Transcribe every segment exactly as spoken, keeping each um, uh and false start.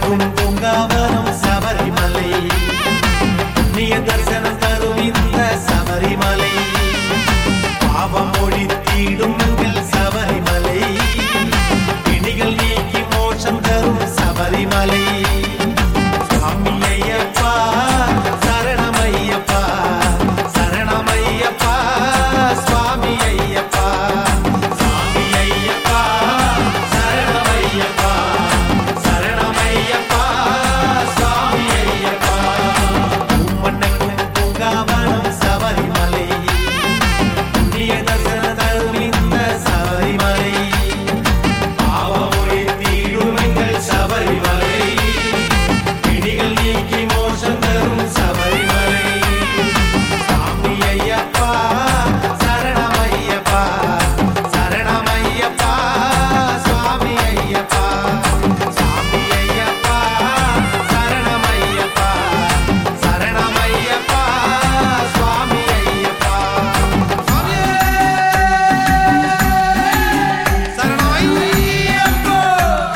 மணக்கும் பூங்காவனம் சபரிமலை புண்ணிய தரிசனம் தரும் இந்த சபரிமலை பாவம் ஒழித்திடும் சபரிமலை பிணிகள் நீக்கி மோட்சம் தரும் சபரிமலை சுவாமி ஐயப்பா சரணமையப்பா சரணமையப்பா சுவாமி ஐயப்பா சுவாமி ஐயப்பா சரணமையப்பா சரணமையப்பா சுவாமி ஐயப்பா மணக்கும் பூங்காவனம் சபரிமலை புண்ணிய தரிசனம் தரும் இந்த சபரிமலை பாவம் ஒழித்திடும் எங்கள் சபரிமலை பிணிகள் நீக்கி மோட்சம் தரும் சபரிமலை சுவாமி ஐயப்பா சரணமையப்பா சரணமையப்பா சுவாமி ஐயப்பா சுவாமி ஐயப்பா சரணமையப்பா சரணமையப்பா சுவாமி ஐயப்பா சரணமையப்பா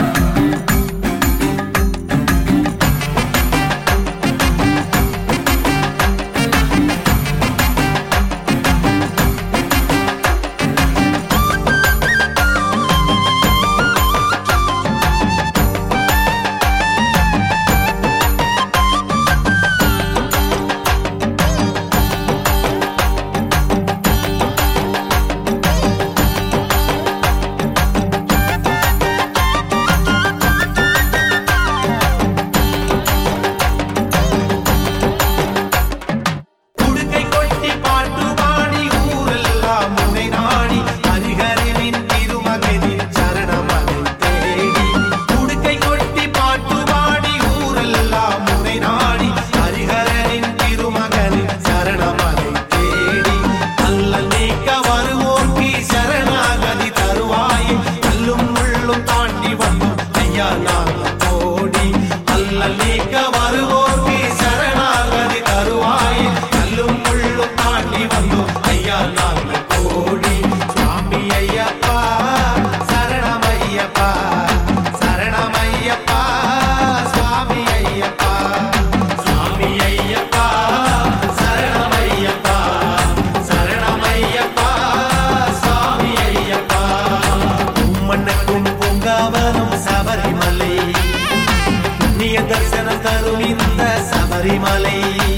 குடுக்கை கொட்டி பாட்டு பாடி ஊரெல்லாம் முனை நாடி ஹரிஹரனின் திருமகனின் சரணமலை தேடி குடுக்கை கொட்டி பாட்டு பாடி ஊரெல்லாம் முனை நாடி ஹரிஹரனின் திருமகனின் சரணமலை தேடி அல்லல் நீக்க வருவோர்க்கு சரணாகதி தருவாயே கல்லும் முள்ளும் தாண்டி வந்தோம் ஐயா நாங்கள் கோடி அல்லல் நீக்க வருவோர்க்கு சரணாகதி தருவாயே கல்லும் முள்ளும் தாண்டி வந்தோம் ஐயா நாங்கள் கோடி சுவாமி ஐயப்பா சரணமையப்பா சரணமையப்பா சுவாமி ஐயப்பா சுவாமி ஐயப்பா சரணமையப்பா சரணமையப்பா சுவாமி ஐயப்பா மணக்கும் பூங்காவனம் சபரிமலை புண்ணிய தரிசனம் தரும் இந்த சபரிமலை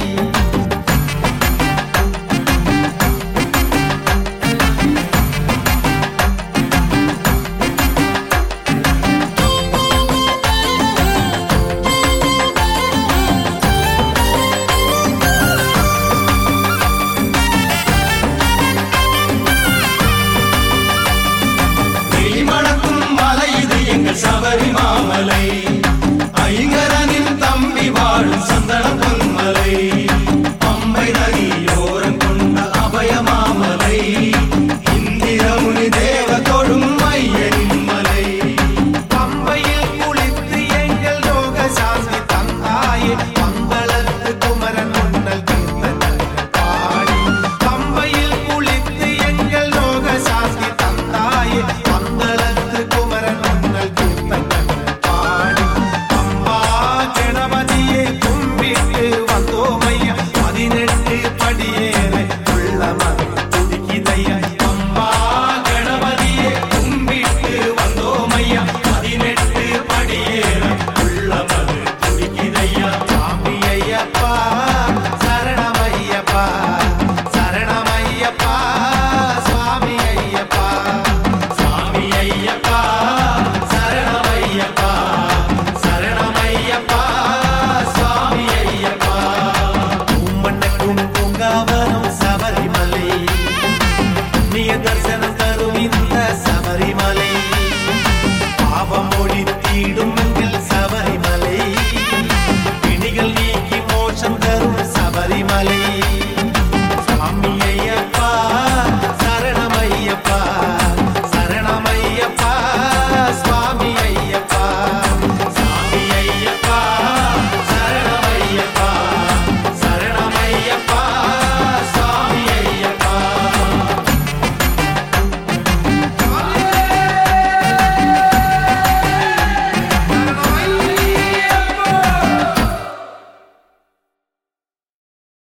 மணக்கும் மலை இது எங்கள் சபரிமாமலை ஐங்கரனின் தம்பி வாழும் சந்தன பொன்மலை